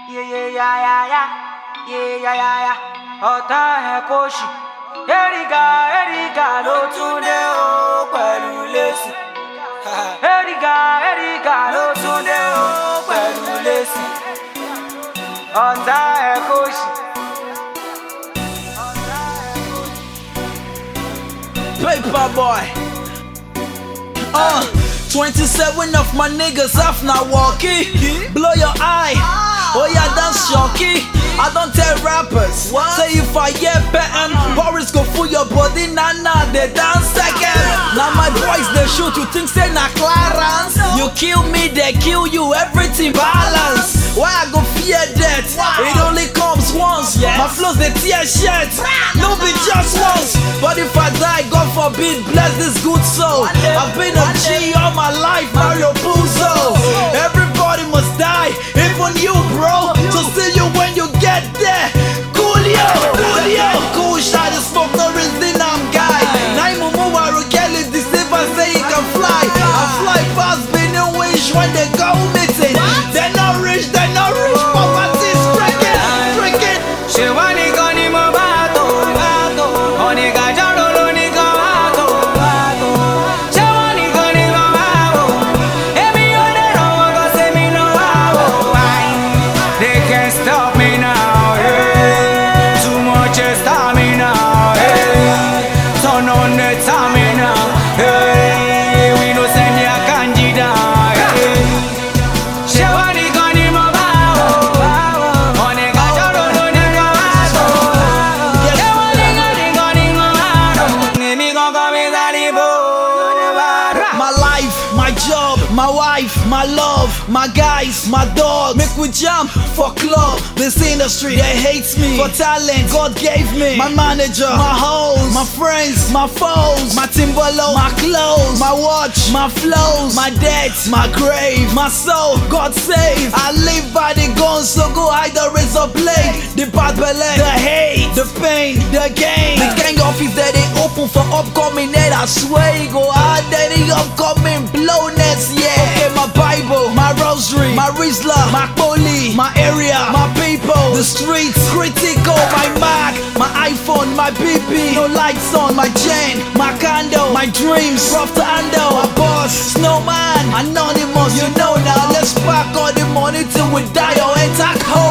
Yeah. Ọ̀tá ẹ̀ kò ṣì. Eriga ló tún dé o pẹ̀lú lẹ́sì. Eriga ló tún dé o pẹ̀lú lẹ́sì. Ọ̀tá ẹ̀ kò ṣì. Paper boy. 27 of my niggas half now walkie. Blow your eye. Oh yeah, that's shocky. I don't tell rappers. Say if I get better, Boris go full your body. Nah, they dance second. Now my boys they shoot. You think say na Clarence? You kill me, they kill you. Everything balance. Why I go fear death? It only comes once. My flows they tear shit. No be just once. But if I die, God forbid, bless this good soul. I've been a G all my life, Mario Puzo. Everybody must die, even you, bro. So see you when you get there. Coolio. Cool shot is smoke, no reason I'm guy. Naimu Muwaru Kelly, this if I say he can fly. I fly fast, been a wish when they go missing. They're not rich, poverty's freaking. She want it on him bato. Oniga jaro ni bato. She want it on him bato. Every other one go say me no bato. They can't stop me now. Yeah. Too much stamina. Yeah. Turn on the stamina. Yeah. We no send ya candida. Yeah. She want it on him bato. Oniga jaro ni bato. She want it on him bato. Me gon' come inside the boat. My life, my job, my wife, my love, my guys, my dog. Make we jump for club. This industry, they hates me for talent God gave me. My manager, my hoes, my friends, my foes, my timbalo, my clothes, my watch, my flows, my debts, my grave, my soul, God save. I live by the guns, so go hide the razor blade. The bad belly, the hate, the pain, the gain. The gang office that they open for upcoming head. I swear you go hard, that the upcoming blowness, yeah. Okay, my Bible, my rosary, my Rizla, my Poli, my area, my people, the streets, critical, my Mac, my iPhone, my BP, no lights on, my gen, my condo, my dreams, rough to handle, my boss, snowman, anonymous, you know now. Let's pack all the money till we die or attack home.